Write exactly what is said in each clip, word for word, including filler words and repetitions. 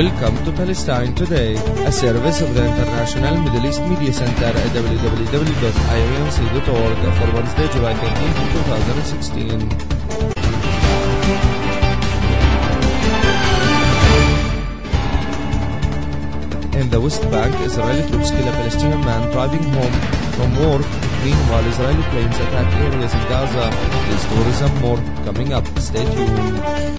Welcome to Palestine Today, a service of the International Middle East Media Center at w w w dot i o m c dot org for Wednesday, July thirteenth, twenty sixteen. In the West Bank, Israeli troops kill a Palestinian man driving home from work. Meanwhile, Israeli planes attack areas in Gaza. These stories and more coming up. Stay tuned.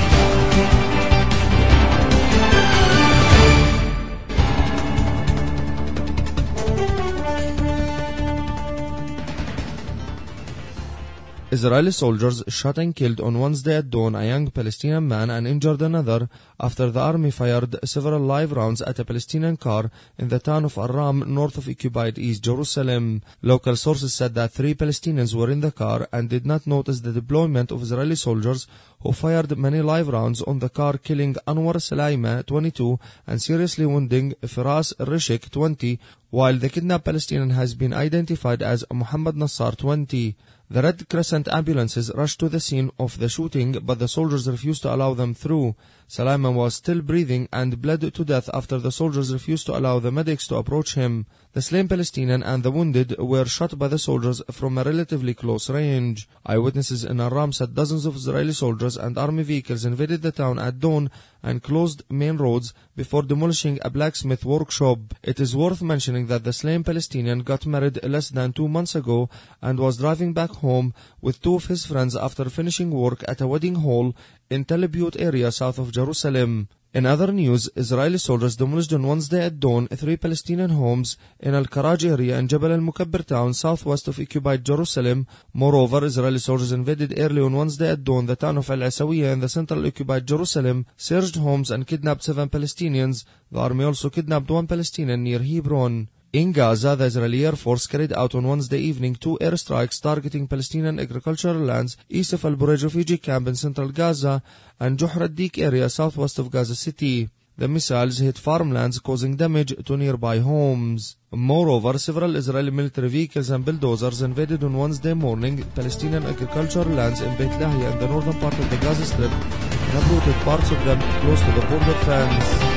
Israeli soldiers shot and killed on Wednesday at dawn a young Palestinian man and injured another after the army fired several live rounds at a Palestinian car in the town of Aram, north of occupied East Jerusalem. Local sources said that three Palestinians were in the car and did not notice the deployment of Israeli soldiers who fired many live rounds on the car, killing Anwar Salaima, twenty-two, and seriously wounding Firas Rishik, twenty, while the kidnapped Palestinian has been identified as Muhammad Nassar, twenty. The Red Crescent ambulances rushed to the scene of the shooting, but the soldiers refused to allow them through. Salaima was still breathing and bled to death after the soldiers refused to allow the medics to approach him. The slain Palestinian and the wounded were shot by the soldiers from a relatively close range. Eyewitnesses in Aram said dozens of Israeli soldiers and army vehicles invaded the town at dawn and closed main roads before demolishing a blacksmith workshop. It is worth mentioning that the slain Palestinian got married less than two months ago and was driving back home with two of his friends after finishing work at a wedding hall in Tel Abyut area south of Jerusalem. In other news, Israeli soldiers demolished on Wednesday at dawn three Palestinian homes in Al-Karaj area and Jabal al-Mukabbir town southwest of occupied Jerusalem. Moreover, Israeli soldiers invaded early on Wednesday at dawn the town of Al-Asawiya in the central occupied Jerusalem, searched homes and kidnapped seven Palestinians. The army also kidnapped one Palestinian near Hebron. In Gaza, the Israeli Air Force carried out on Wednesday evening two airstrikes targeting Palestinian agricultural lands east of Al-Burej refugee camp in central Gaza and Juhr al-Dik area southwest of Gaza City. The missiles hit farmlands, causing damage to nearby homes. Moreover, several Israeli military vehicles and bulldozers invaded on Wednesday morning Palestinian agricultural lands in Beit Lahia in the northern part of the Gaza Strip and uprooted parts of them close to the border fence.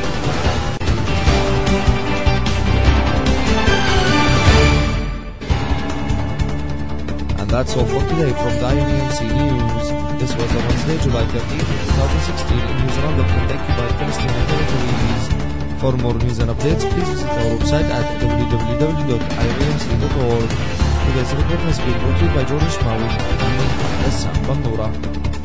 That's all for today from the I O M C News. This was the Wednesday, July thirteenth, twenty sixteen news roundup from the occupied Palestinian territories. For more news and updates, please visit our website at w w w dot i o m c dot org. Today's report has been brought to you by George Ishmawi and me, Hassan Bandura.